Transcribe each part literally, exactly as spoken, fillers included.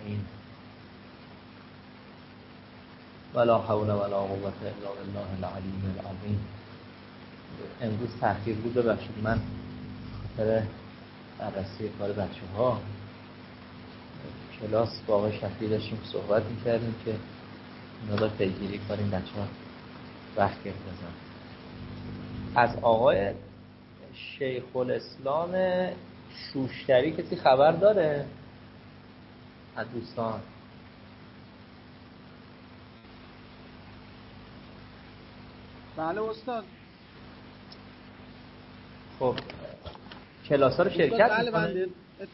العالمین ولا حول ولا قوة الا بالله العلی العظیم. امروز تأخیر بود، ببخشید، من خاطر بررسی کار بچه ها کلاس با آقای شفیعی داشتیم صحبت میکردیم که مقدار پیگیری کنیم بچه ها وقت گرفت بزن. از آقای شیخ الاسلام شوشتری کسی خبر داره؟ از دوستان بله استاد. خب کلاس ها رو شرکت بله میکنه؟ بله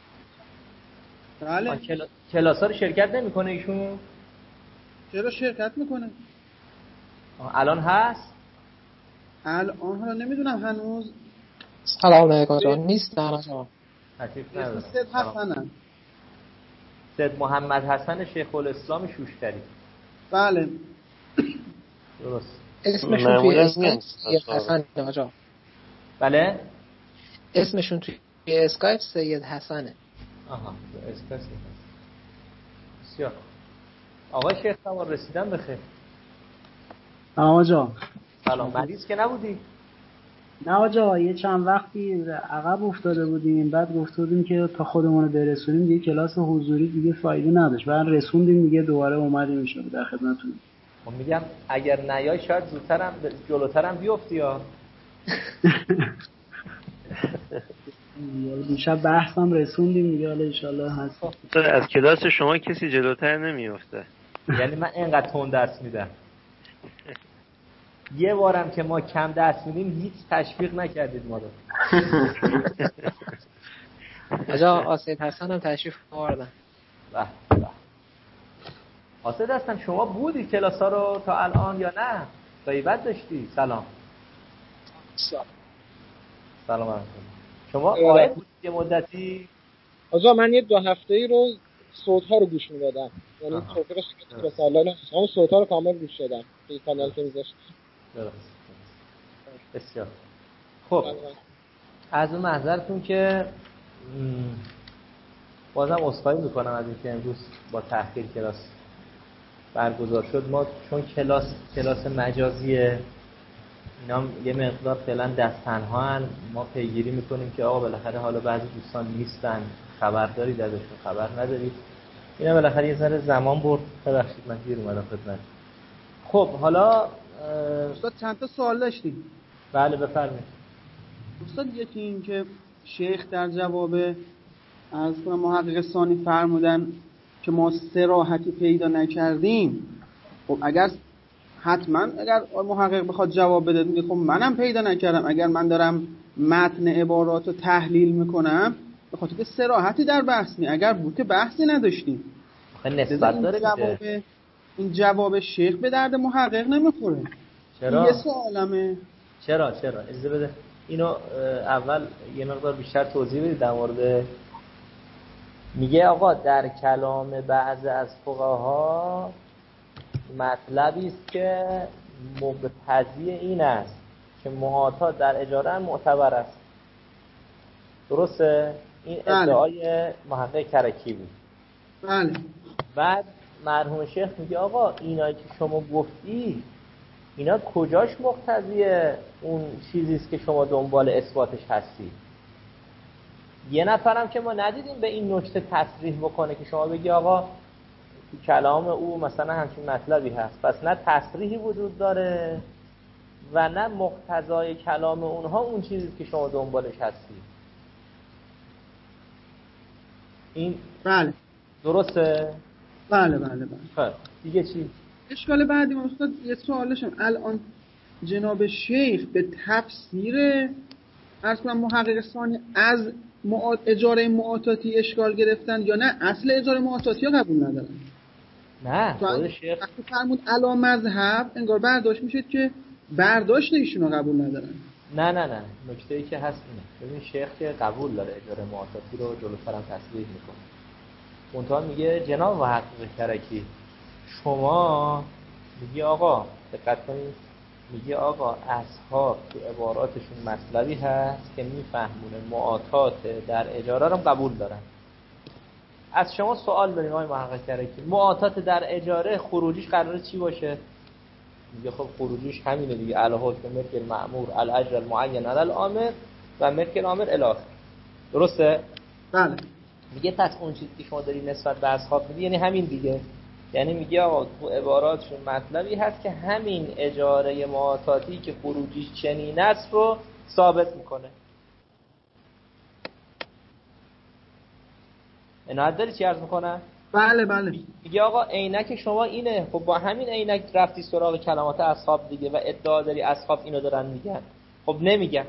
بله. کلا... کلاس ها رو شرکت نمیکنه ایشون؟ چرا شرکت میکنه؟ الان هست؟ الان ها نمیدونم هنوز. سلام علیکم جان. نیست نه جان. تشریف اسم نداره. سید حسنن. سید محمد حسن شیخ الاسلام شوشتری. بله درست. اسمشون توی اسکایپ سید حسن آقا. بله؟ اسمشون توی اسکایپ سید حسنه. آها اسکایپ سید. بسیار. آقای شیخ سوار رسیدن بخیر. آقا جان سلام. مریض که نبودی؟ نه آقا، یه چند وقتی عقب افتاده بودیم، بعد گفته بودیم که تا خودمون رو برسونیم دیگه کلاس حضوری دیگه فایده نداشت، بعد رسوندیم دیگه دوباره اومدیم میشه در خدمتتون. خب میگم اگر نیای شاید زودترم جلوترم بیفتی ها. دیشب بحثم رسوندیم دیگه، حالا ان شاءالله هست. از کلاس شما کسی جلوتر نمیفته. یعنی من اینقدر تون درس میدم. یه بارم که ما کم درس میدیم هیچ تشویق نکردید ما رو. آجا آسید حسن هم تشریف آوردن. به به. آسید هستم شما بودی کلاس ها رو تا الان یا نه؟ غیبت داشتی؟ سلام. سلام. سلام علیکم. شما آید بودید یه مدتی؟ آجا من یه دو هفته ای رو صوت ها رو گوش میدادم. یعنی توفیقش که سالانه همون صوت ها رو کامل گوش دادم. توی کانال که میذاشت. درست. بسیار. خب از اون محضرتون که بازم عذرخواهی میکنم از اینکه امروز با تأخیر کلاس برگزار شد. ما چون کلاس کلاس مجازیه اینا یه مقدار فعلا دست تنها هن. ما پیگیری میکنیم که آقا بالاخره حالا بعضی دوستان نیستن، خبر دارید ازشون خبر ندارید، اینا بالاخره یه ذره زمان برد. ببخشید من دیر اومدم خدمت. خب حالا استاد چند تا سوال داشتیم. بله بفرمایید استاد. یکی این که شیخ در جواب از محقق ثانی فرمودن که ما صراحتی پیدا نکردیم. خب اگر حتما اگر محقق بخواد جواب بده میگه خب منم پیدا نکردم. اگر من دارم متن عبارات رو تحلیل میکنم به خاطر که صراحتی در بحث نی، اگر بود که بحثی نداشتیم. نسبت داره جواب این جواب شیخ به درد محقق نمیخوره. چرا؟ یه سوالمه. چرا چرا اجازه بده اینو اول یه مقدار بیشتر توضیح بدید در مورد. میگه آقا در کلام بعضی از فقها مطلبی است که مقتضی این است که محاطات در اجاره معتبر است. درسته؟ این ادعای محقق کرکی بود. بله. بعد مرحوم شیخ میگه آقا اینایی که شما گفتی اینا کجاش مقتضی اون چیزی است که شما دنبال اثباتش هستی؟ یه نفرم که ما ندیدیم به این نکته تصریح بکنه که شما بگی آقا تو کلام او مثلا همچین مطلبی هست. پس نه تصریحی وجود داره و نه مقتضای کلام اونها اون چیزی که شما دنبالش هستی. این بله درسته؟ بله بله بله. خب دیگه چی؟ اشکال بعدی من استاد یه سوالشم الان جناب شیخ به تفسیر عرض کنم محقق ثانی از معاد اجاره معاطاتی اشکال گرفتن یا نه اصل اجاره معاطاتی ها قبول ندارن؟ نه خود شیخ وقتی فرمود علا مذهب انگار برداشت میشه که برداشت ایشون رو قبول ندارن. نه نه نه نکته ای که هست اینه. ببین شیخ که قبول داره اجاره معاطاتی رو جلوتر هم تصریح میکنه. اونطور میگه جناب محقق کرکی شما میگی آقا دقت کنید، میگه آقا اصحاب تو عباراتشون مطلبی هست که میفهمونه معاطات در اجاره رو قبول دارن. از شما سوال داریم آقای محقق کرکی، معاطات در اجاره خروجیش قراره چی باشه؟ میگه خب خروجیش همینه دیگه، الحکم ملک المأمور الاجر المعین علی الامر و ملک الامر الی آخر. درسته؟ بله. میگه پس اون چیزی که شما داری نسبت به اصحاب میگی یعنی همین دیگه، یعنی میگه آقا تو عباراتشون مطلبی هست که همین اجاره معاطاتی که خروجیش چنین است رو ثابت میکنه. عنایت داری چی عرض میکنم؟ بله بله. میگه آقا عینک شما اینه، خب با همین عینک رفتی سراغ کلمات اصحاب دیگه و ادعا داری اصحاب اینو دارن میگن. خب نمیگن.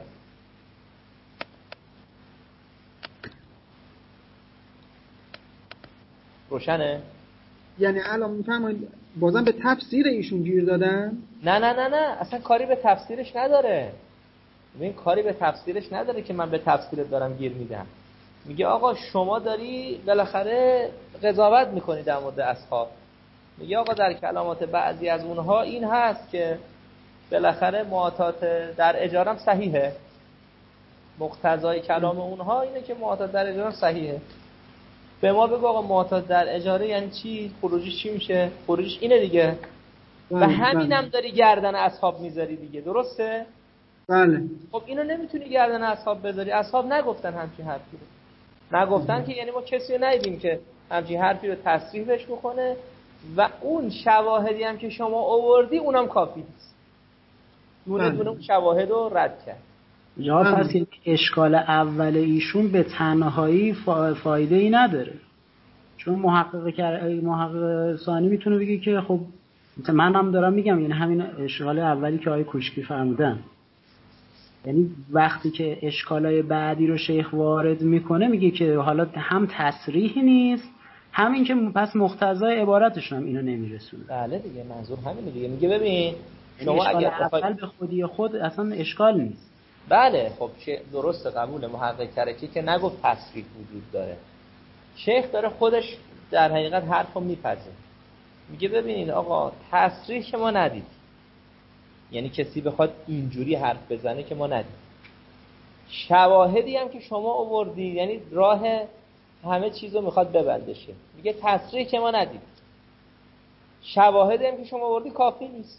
روشنه؟ یعنی الان میفهمید بازم به تفسیر ایشون گیر دادن؟ نه نه نه نه اصلا کاری به تفسیرش نداره. ببین کاری به تفسیرش نداره که من به تفسیرت دارم گیر میدم. میگه آقا شما داری بالاخره قضاوت میکنی در مورد اصحاب. میگه آقا در کلمات بعضی از اونها این هست که بالاخره معاطات در اجاره هم صحیحه. مقتضای کلام اونها اینه که معاطات در اجاره هم صحیحه. به ما بگو آقا معاطات در اجاره یعنی چی؟ خروجیش چی میشه؟ خروجیش اینه دیگه. و همین هم داری گردن اصحاب میذاری دیگه، درسته؟ بله. خب اینو نمیتونی گردن اصحاب بذاری. اصحاب نگفتن همچین حرفی رو. نگفتن که یعنی ما کسی رو ندیدیم که همچین حرفی رو تصریح بهش بکنه و اون شواهدی هم که شما آوردی اونم کافی نیست. دونه دونه اون شواهد رو رد کرد. یا پس اشکال اول ایشون به تنهایی فا... فایده ای نداره، چون محقق کر... محقق ثانی میتونه بگه که خب من هم دارم میگم یعنی همین اشکال اولی که آقای کوشکی فرمودن، یعنی وقتی که اشکالای بعدی رو شیخ وارد میکنه میگه که حالا هم تصریحی نیست، همین که پس مقتضای عبارتشون هم اینو نمیرسونه. بله دیگه منظور همینه دیگه. میگه ببین شما اگر اول بخوای... به خودی خود اصلا اشکال نیست. بله خب درسته قبول محقق کرکی که نگفت تصریح وجود داره. شیخ داره خودش در حقیقت حرفو میپذه. میگه ببینید آقا تصریح که ما ندید، یعنی کسی بخواد اینجوری حرف بزنه که ما ندید. شواهدی هم که شما آوردی یعنی راه همه چیزو میخواد ببندشه. میگه تصریح که ما ندید، شواهدی هم که شما آوردی کافی نیست.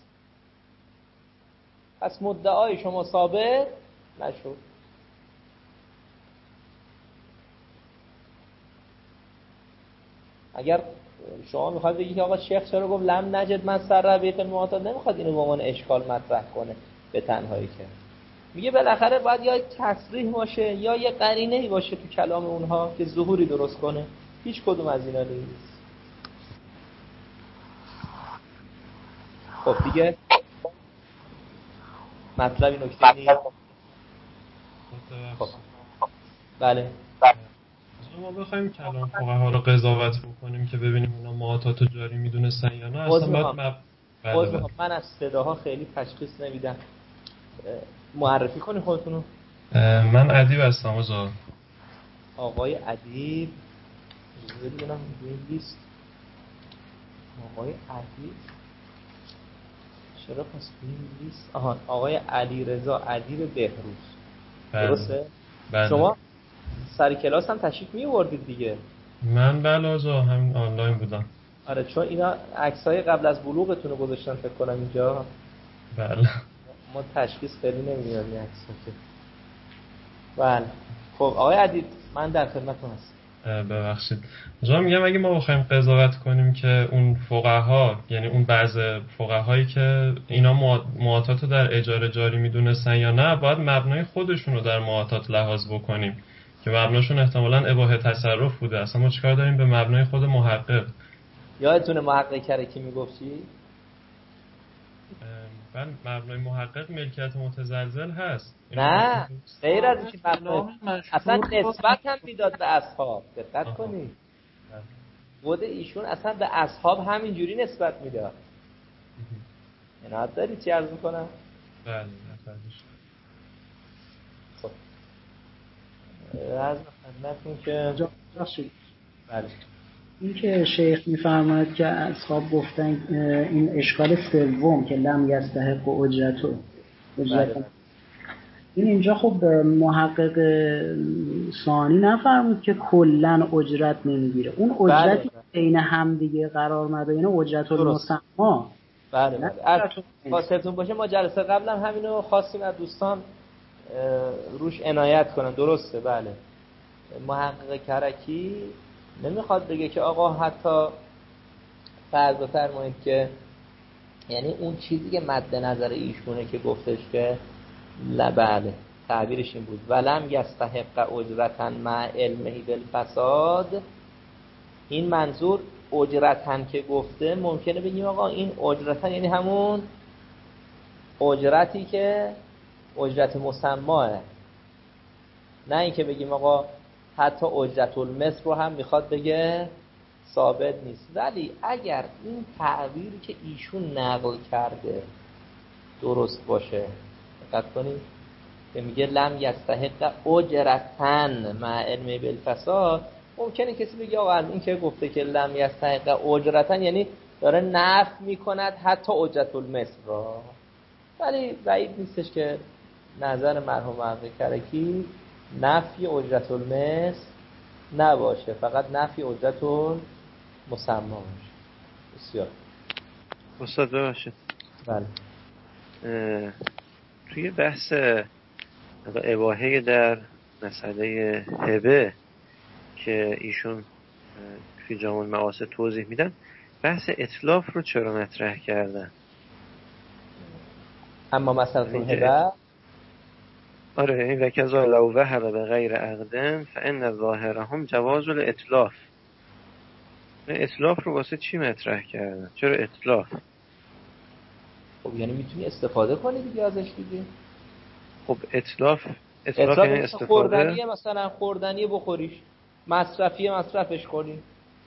پس مدعای شما ثابت نشد. اگر شما میخواد بگید که آقا شیخ چرا گفت لم نجد من سر بیت المعاطات، نمیخواد اینو به عنوان اشکال مطرح کنه به تنهایی، که میگه بالاخره باید یا تصریح باشه یا یه قرینه‌ای باشه تو کلام اونها که ظهوری درست کنه. هیچ کدوم از اینا نیست. خب دیگه مطلبی نکته نیست. خب بله ما بخوایم کلام فقها رو قضاوت بکنیم که ببینیم اونا معاطات جاری میدونستن یا نه، اصلا باید مب... بله بله. من از صداها خیلی تشخیص نمیدم. معرفی کنی خودتونو. من ادیب هستم آقا. آقای ادیب ببینم این لیست. آقای ادیب چرا پس این لیست؟ آها آقای علیرضا ادیب بهروز. درسته؟ بله. شما سر کلاس هم تشریف می‌آوردید دیگه. من بله آقا همین آنلاین بودم. آره چون اینا عکسای قبل از بلوغتون رو گذاشتن فکر کنم اینجا. بله. ما تشخیص خیلی نمی‌دیم این عکسا که. بله. خب آقای ادیب من در خدمتتون هستم. ببخشید. جا میگم اگه ما بخوایم قضاوت کنیم که اون فقها، یعنی اون بعض فقهایی که اینا معاطات رو در اجاره جاری میدونستن یا نه، باید مبنای خودشون رو در معاطات لحاظ بکنیم که مبناشون احتمالاً اباحه تصرف بوده. اصلا ما چیکار داریم به مبنای خود محقق؟ یادتونه محقق کرکی میگفت چی؟ من مبنای محقق ملکیت متزلزل هست. نه غیر از اینکه مبنای اصلا نسبت هم میداد به اصحاب. دقت کنید بود ایشون اصلا به اصحاب همینجوری نسبت میداد. عنایت داری چی عرض میکنم؟ بله نفرش. خب از خدمتتون که بله این که شیخ میفرماید که اصحاب گفتن این اشکال سوم که لم یستحق اجرتو اجرت این اینجا خب محقق ثانی نفرمود که کلا اجرت نمیگیره، اون اجرتی بین هم دیگه قرار مدینه اجرت المسما. بله بله. از خاصتون باشه ما جلسه قبلا همینو خواستیم از دوستان روش عنایت کنن. درسته بله. محقق کرکی نمیخواد بگه که آقا حتی فرض بفرمایید که یعنی اون چیزی که مد نظر ایشونه که گفتش که بله تعبیرش این بود ولم یستحق اجرتن مع علمه بالفساد، این منظور اجرتن که گفته ممکنه بگیم آقا این اجرتن یعنی همون اجرتی که اجرت مسماه، نه این که بگیم آقا حتی اجرت المثل رو هم میخواد بگه ثابت نیست. ولی اگر این تعبیری که ایشون نقل کرده درست باشه، دقت کنید که میگه لم یستحق اجرتن مع علم بالفساد، ممکنه کسی بگه آقا این که گفته که لم یستحق اجرتن یعنی داره نفی میکند حتی اجرت المثل را، ولی بعید نیستش که نظر مرحوم محقق کرکی نفی اجرت المثل نباشه، فقط نفی اجرت مسما باشه. بسیار استاد ببخشید. بله. توی بحث اباحه در مسئله هبه که ایشون توی جامع المعاصر توضیح میدن، بحث اتلاف رو چرا مطرح کردن؟ اما مسئله هبه آره این وکذا لو وهب به غیر عقدن فان ظاهرهم جواز الاتلاف. اتلاف رو واسه چی مطرح کردن؟ چرا اتلاف؟ خب یعنی میتونی استفاده کنی دیگه ازش دیگه. خب اتلاف اتلاف, اتلاف یعنی استفاده. خوردنیه مثلا خوردنیه بخوریش، مصرفیه مصرفش کنی.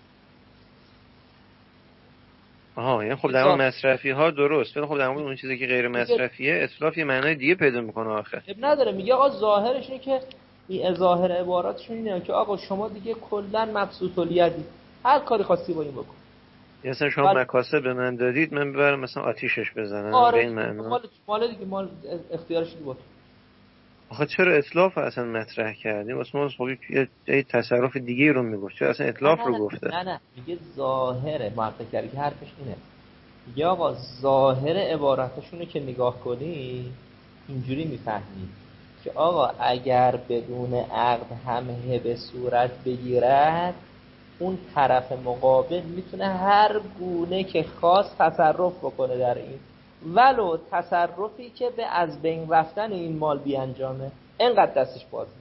آها یعنی خب در مورد مصرفی ها درست، ولی خب در مورد اون چیزی که غیر مصرفیه اتلاف یه معنای دیگه پیدا میکنه آخر. اب نداره، میگه آقا ظاهرش اینه که این ظاهر عباراتشون اینه که آقا شما دیگه کلا مبسوط الیدی، هر کاری خواستی با این بکن. مثلا شما مکاسب به من دادید من ببرم مثلا آتیشش بزنم. آره به این معنا. مال مال دیگه مال اختیارش دیگه بود. آخه چرا اتلاف اصلا مطرح کردیم؟ واسه ما خب یه تصرف دیگه رو میگفت، چرا اصلا اتلاف رو گفته؟ نه نه میگه ظاهره، محقق کردی که حرفش اینه، میگه آقا ظاهر عبارتشونه که نگاه کنی اینجوری میفهمی که آقا اگر بدون عقد هم هبه صورت بگیرد اون طرف مقابل میتونه هر گونه که خواست تصرف بکنه در این، ولو تصرفی که به از بین رفتن این مال بیانجامه، اینقدر دستش بازه.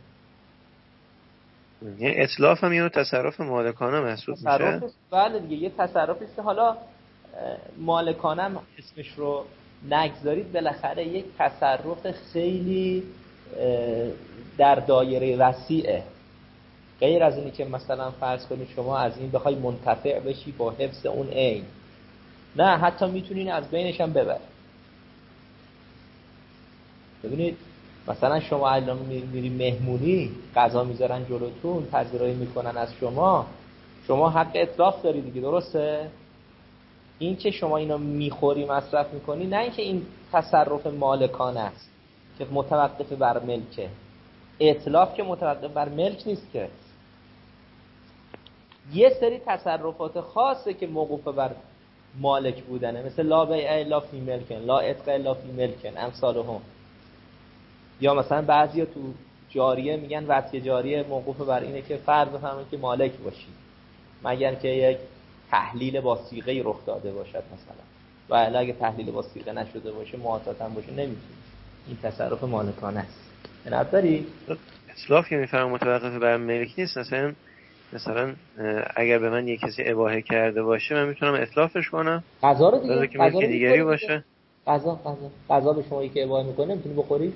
یعنی اتلاف هم یه تصرف مالکانه محسوب میشه؟ بله دیگه، یه تصرفی که حالا مالکانه هم اسمش رو نگذارید، بالاخره یک تصرف خیلی در دایره وسیعه، غیر از اینی که مثلا فرض کنید شما از این بخوای منتفع بشی با حفظ اون عین، نه حتی میتونین از بینش هم ببر. ببینید مثلا شما الان میری مهمونی، غذا میذارن جلوتون، پذیرایی میکنن از شما، شما حق اتلاف داری دیگه، درسته؟ این که شما اینو میخوری مصرف میکنی، نه اینکه این تصرف مالکانه است که متوقف بر ملکه. اتلاف که متوقف بر ملک نیست که، یه سری تصرفات خاصه که موقوف بر مالک بودنه، مثل لا بیع الا فی ملکن، لا عتق الا فی ملکن، امثالهم. یا مثلا بعضیا تو جاریه میگن وصیه جاریه موقوف بر اینه که فرض بفرمایید که مالک باشی، مگر که یک تحلیل با صیغه رخ داده باشد مثلا، و الا اگه تحلیل با صیغه نشده باشه معاطات هم باشه نمیتونی، این تصرف مالکانه است. عنایت داری؟ اصلاف که میفرم متوقف بر ملک نیست. مثلا مثلا اگر به من یک کسی اباحه کرده باشه من میتونم اطلافش کنم، غذا رو دیگه که ملک دیگری باشه. غذا غذا غذا به شما که اباحه میکنه نمیتونی بخوری.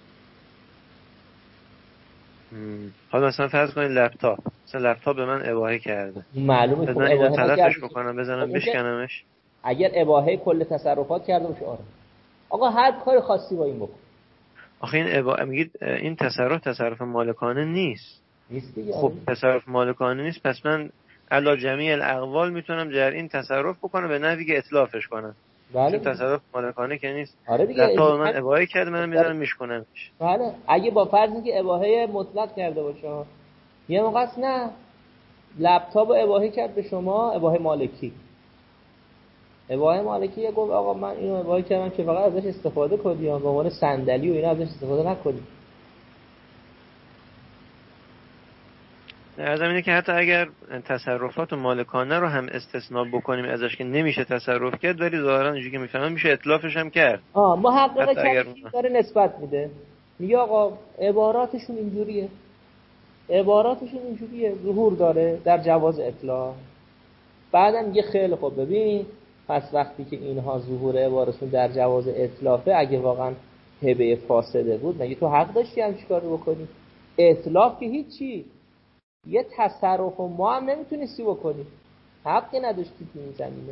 حالا مثلا فرض کنید لپتاپ، مثلا لپتاپ به من اباحه کرده، معلومه که اباحه تلفش بکنم، بزنم بشکنمش. اگر اباحه کل تصرفات کرده باشه آره، آقا هر کار خاصی با این بکن. آخه این اباحه میگید این تصرف تصرف مالکانه نیست. نیست دیگه. خب تصرف مالکانه نیست، پس من علا جمیع الاقوال میتونم در این تصرف بکنم به نحوی که اتلافش کنم. بله چون تصرف مالکانه که نیست. آره دیگه تا من اباحه کرد من میذارم میشکنم. بله اگه با فرضی که اباحه مطلق کرده باشه، یه موقع است نه لپتاپ اباحه کرد به شما، اباحه مالکی اباحه مالکی یه گفت آقا من اینو اباحه کردم که فقط ازش استفاده کنی یا به عنوان صندلی و اینا ازش استفاده نکنی. از اینه که حتی اگر تصرفات مالکانه رو هم استثناء بکنیم ازش که نمیشه تصرف کرد، ولی ظاهرا اینجوری که میفهمم میشه اطلافش هم کرد. آه محقق کرکی داره نسبت میده، میگه آقا عباراتشون اینجوریه عباراتشون اینجوریه ظهور داره در جواز اطلاق. بعدم میگه خیلی خوب ببین پس وقتی که اینها ظهور عبارتشون در جواز اطلافه، اگه واقعا هبه فاسده بود مگه تو حق داشتی هم چیکارو بکنی؟ اطلاف که هیچی، یه تصرف و ما هم نمیتونستی بکنی، حقی نداشتی تو این زمینه.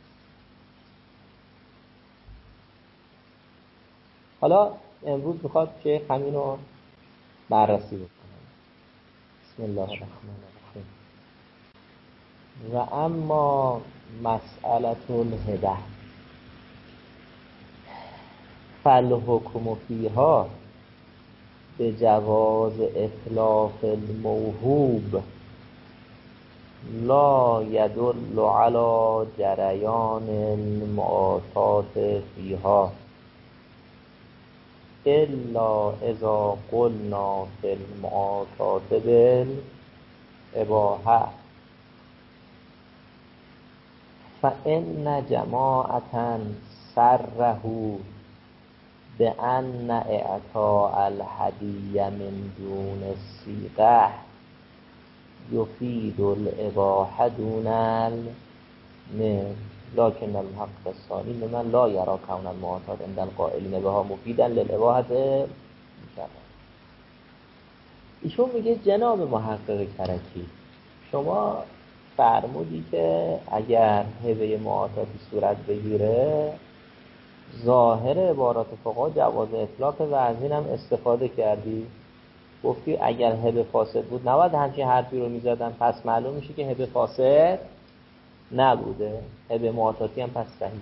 حالا امروز میخواد شیخ همین رو بررسی بکنه. بسم الله الرحمن الرحیم. و اما مسئله الهبه فالحکم فیها به جواز اطلاق الموهوب لا يدل على جریان المعاطات فیها الا اذا قلنا في المعاطات بالاباحه فان جماعة صرحوا بأن اعطاء الهدیه من دون الصیغه یفید الاباحه دون المثل لكن الحق الثانی لمن لا یرا کون المعاطات عند القائلین بها مفیدا للاباحه. ایشون میگه جناب محقق کرکی شما فرمودی که اگر هبه معاطاتی صورت بگیره ظاهر عبارات فقها جواز اطلاق و از این هم استفاده کردی، گفتی اگر هبه فاسد بود نباید همچین حرفی رو میزدن، پس معلوم میشه که هبه فاسد نبوده، هبه معاطاتی هم پس صحیح.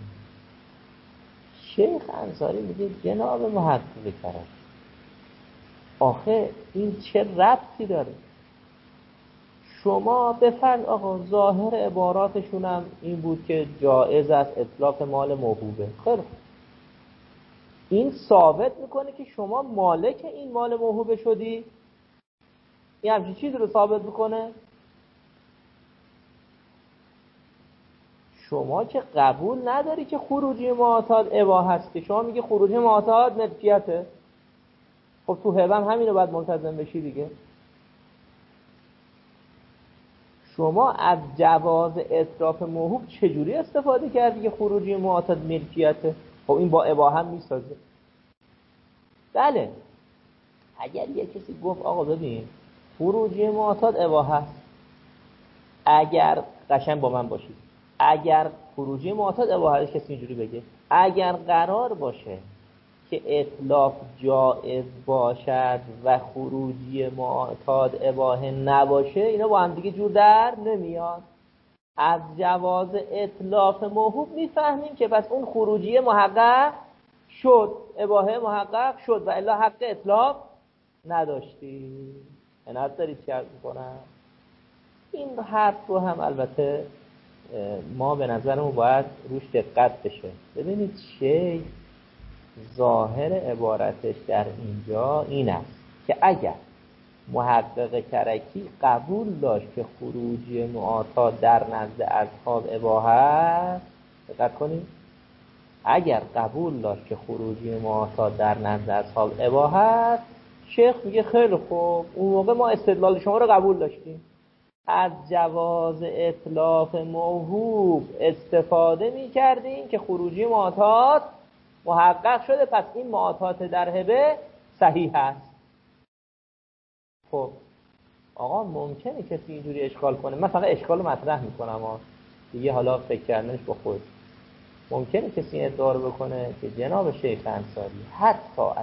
شیخ انصاری میگه جناب محقق کرد آخه این چه ربطی داره؟ شما بفرض آقا ظاهر عباراتشون هم این بود که جائز است اطلاق مال موهوبه، خیلی این ثابت میکنه که شما مالک این مال موهوبه شدی؟ این همچین چیزی رو ثابت میکنه؟ شما که قبول نداری که خروجی معاطات اباحه هست، که شما میگی خروجی معاطات ملکیته. خب تو هبه هم همین رو باید ملتزم بشی دیگه. شما از جواز اطراف موهوب چجوری استفاده کردی که خروجی معاطات ملکیته؟ خب این با اباحه هم میسازه. بله اگر یه کسی گفت آقا ببین خروجی معاطات اباحه است، اگر قشنگ با من باشید، اگر خروجی معاطات اباحه است، کسی اینجوری بگه اگر قرار باشه که اطلاق جائز باشد و خروجی معاطات اباحه نباشه، اینا با هم دیگه جور در نمیاد. از جواز اطلاق موهوب میفهمیم که پس اون خروجی محقق شد، اباحه محقق شد و الا حق اطلاق نداشتی. عنایت دارید چه عرض میکنم؟ این حرف رو هم البته ما به نظرمون باید روش دقت بشه. ببینید چه ظاهر عبارتش در اینجا این است که اگر محقق کرکی قبول داشت که خروجی معاطات در نزد اصحاب اباحه است، دقت کنید، اگر قبول داشت که خروجی معاطات در نزد اصحاب اباحه است، شیخ میگه خیلی خوب، اون موقع ما استدلال شما رو قبول داشتیم، از جواز اطلاق موهوب استفاده میکردیم که خروجی معاطات محقق شده، پس این معاطات در هبه صحیح است. خب آقا ممکنه کسی اینجوری اشکال کنه، من فقط اشکال رو مطرح میکنم ها دیگه، حالا فکر کردنش با خود. ممکنه کسی ادعا رو بکنه که جناب شیخ انصاری حتی اگر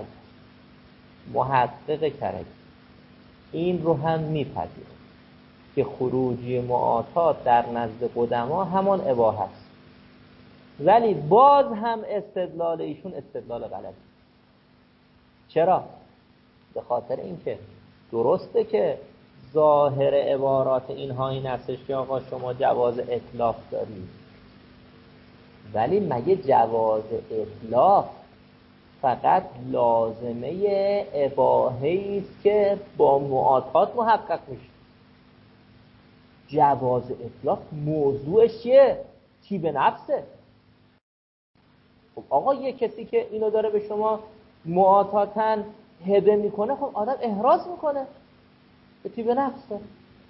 محقق کرد این رو هم میپذیره که خروجی معاطات در نزد قدما همان اباحه است، ولی باز هم استدلال ایشون استدلال غلطی. چرا؟ به خاطر اینکه درسته که ظاهر عبارات اینها این هستش که آقا شما جواز اطلاق دارید، ولی مگه جواز اطلاق فقط لازمه اباحه‌ای است که با معاطات محقق میشه؟ جواز اطلاق موضوعش چیه؟ چی به نفسه. خب آقا یه کسی که اینو داره به شما معاطاتن هبه میکنه، خب آدم احراز میکنه به طیب نفس داره.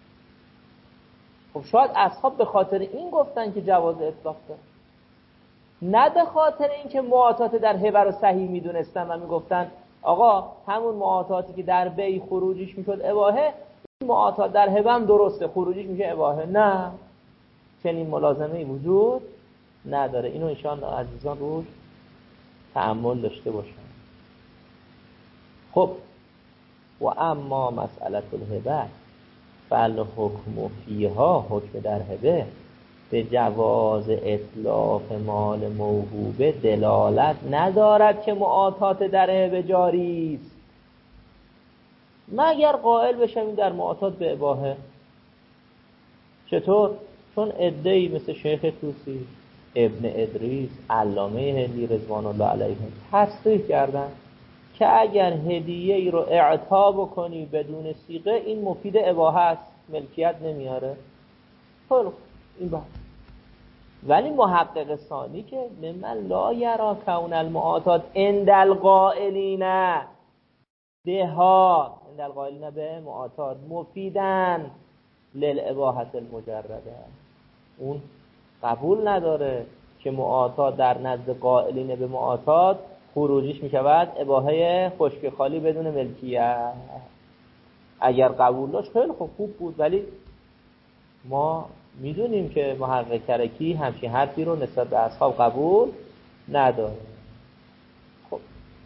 خب شاید اصحاب به خاطر این گفتن که جواز اطلاق داره، نه به خاطر این که معاطات در هبه رو صحیح میدونستن و میگفتن آقا همون معاطاتی که در بی خروجیش میشد اباحه، این معاطات در هبه هم درسته خروجیش میشه اباحه. نه، چنین ملازمه‌ای وجود نداره. اینو انشاءالله عزیزان روش تأمل داشته باشن. خب و اما مسئله الهبه فالحکم فیها، حکم در هبه به جواز اطلاق مال موهوبه دلالت ندارد که معاطات در هبه جاری است، مگر قائل بشیم در معاطات به اباحه. چطور؟ چون عده‌ای مثل شیخ طوسی، ابن ادریس، علامه هندی رضوان الله علیهم تصریح کردن که اگر هدیه ای رو اعطا بکنی بدون صیغه این مفید اباحه است، ملکیت نمیاره. خب این با ولی محقق ثانی که ممن لا یرا کون المعاطات عند القائلین بها، عند القائلین به معاطات مفیدن للاباحه المجرده، اون قبول نداره که معاطات در نزد قائلین به معاطات خروجیش میشود اباحه خشک خالی بدون ملکیت. اگر قبول داشت خیلی خوب خوب بود، ولی ما میدونیم که محقق کرکی همچین حرفی رو نسبت به اصحاب قبول نداره. خب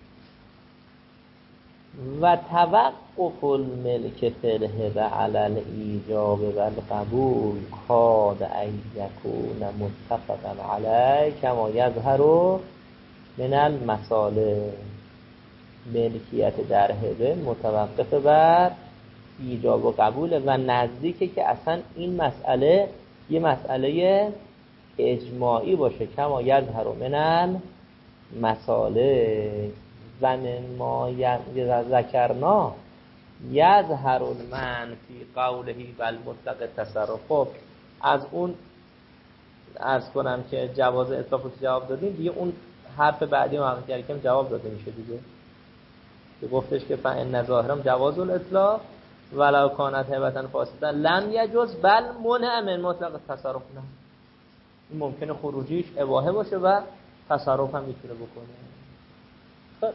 و توقف الملک فی الهبه علی الایجاب و القبول کاد ان یکون متفقا علیه کما یظهر من المصالح. ملکیت در هبه متوقف بر ایجاب و قبول و نزدیکه که اصلا این مسئله یه مسئله اجماعی باشه، کما یظهر من المصالح و من ما ذکرنا یظهر المنع فی قوله بل مطلق التصرف. خب از اون عرض کنم که جواز اطلاق رو جواب دادیم دیگه، اون حرف بعدی محقق کریم جواب داده میشه دیگه، که گفتش که فإن ظاهرم جواز الاطلاق ولو کانت هبة فاسدة لم یجوز بل منع من مطلق التصرف. نه، این ممکنه خروجیش اباحه باشه و تصرف هم میتونه بکنه. خب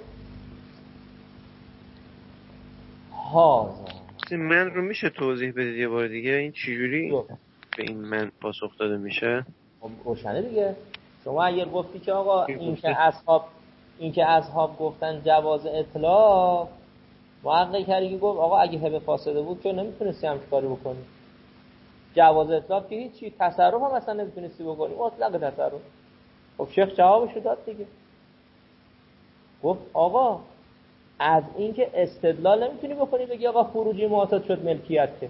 ها من رو میشه توضیح بدید یه بار دیگه این چجوری به این من پاسخ داده میشه؟ روشنه دیگه. شما اگر گفتی که آقا این که اصحاب این که اصحاب گفتن جواز اطلاق، محقق کردی گفت آقا اگه هبه فاسده بود که نمیتونستی همچین کاری بکنی. جواز اطلاق که هیچی، تصرف هم اصلا نمیتونستی بکنی، مطلق تصرف. خب شیخ جوابشو داد دیگه، گفت آقا از این که استدلال نمیتونی بکنی بگی آقا خروجی معاطات شد ملکیت. که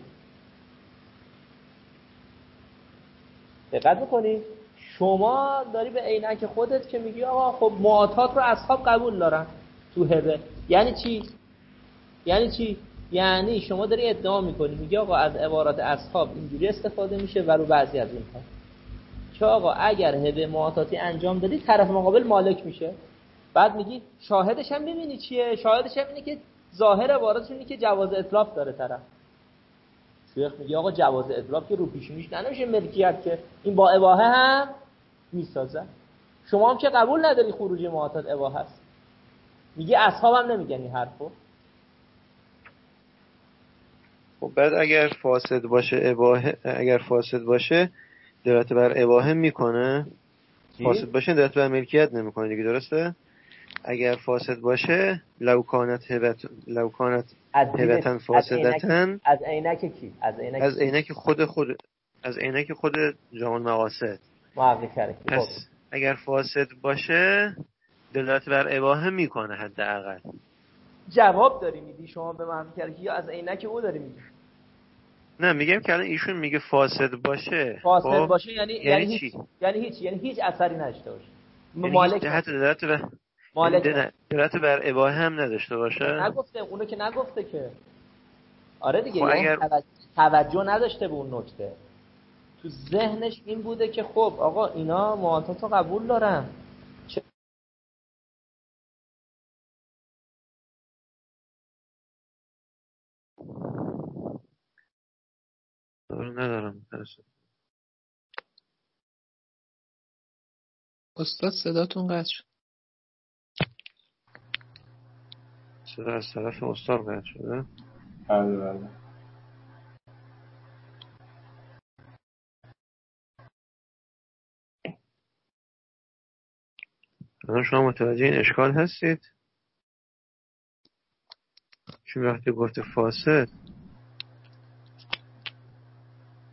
دقت بکنی شما داری به عینک خودت که میگی آقا خب معاطات رو اصحاب قبول دارن تو هبه. یعنی چی؟ یعنی چی؟ یعنی شما داری ادعا میکنی میگی آقا از عبارات اصحاب اینجوری استفاده میشه و رو بعضی از اینها که آقا اگر هبه معاطاتی انجام دادی طرف مقابل مالک میشه. بعد میگی شاهدش هم میبینی چیه؟ شاهدش هم اینه که ظاهر عبارتش اینه که جواز اطلاق داره طرف. شیخ میگه آقا جواز اطلاق که رو پیشونیش نمیشه ملکیت، که این با اباحه هم میسازه. شما هم که قبول نداری خروجی معاطات اباحه است، میگی اصحاب هم نمیگن این حرفو. خب بعد اگر فاسد باشه اباحه، اگر فاسد باشه دلالت بر اباحه میکنه، فاسد باشه دلالت بر ملکیت نمیکنه دیگه، درسته؟ اگر فاسد باشه لو کانت هبت لو کانت هبتن فاسدتن از عینک کی؟ از عینک از عینک خود خود از عینک خود جهان مقاصد محقق کرد. پس اگر فاسد باشه دلالت بر اباحه میکنه حداقل. جواب داری میدی شما به من کرد یا از عینک او داری میدی؟ نه میگم که الان ایشون میگه فاسد باشه. فاسد خب؟ باشه یعنی یعنی, یعنی چی؟ هیچ یعنی هیچ یعنی هیچ اثری نداشته باشه. یعنی مالک جهت دلالت بر مالک یعنی دلالت بر اباحه هم نداشته باشه. نگفته اونو که نگفته که. آره دیگه خب یعنی اگر... توجه... توجه نداشته به اون نکته. تو ذهنش این بوده که خب آقا اینا معاطاتو قبول دارن. چه ندارم. استاد صداتون قطع شد. صدا از طرف استاد قطع شده؟ بله بله. الان شما متوجه این اشکال هستید؟ چون وقتی گفته فاسد